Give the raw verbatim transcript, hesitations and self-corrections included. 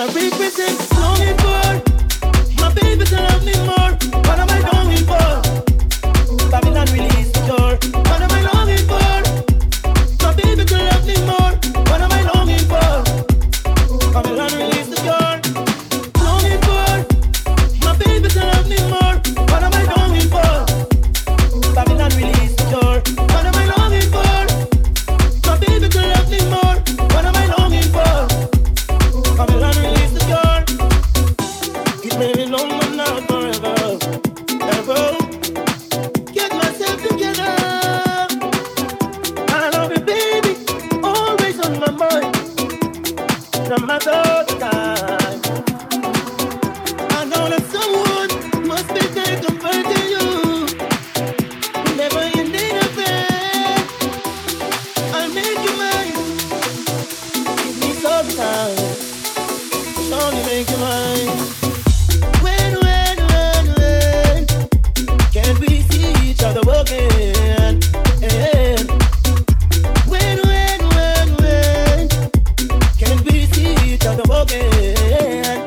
I represent longing for my baby to love me more. What am I longing for? Babylon release the cure. What am I longing for? My baby to love me more. What am I longing for? Babylon release the cure. Longing for my baby to love me more. What am I longing for? Babylon release the cure. What am I longing for? My baby to love me more. What am I longing for? Babylon release the cure. It may be long but not forever. Ever. Get myself together. I love you, baby. Always on my mind. No matter the time. I know that someone must be there comforting you. Never ending affair. I'll make you mine. Give me some time. Only make you mine. When, when, when, when can we see each other again? And when, when, when, when can we see each other again?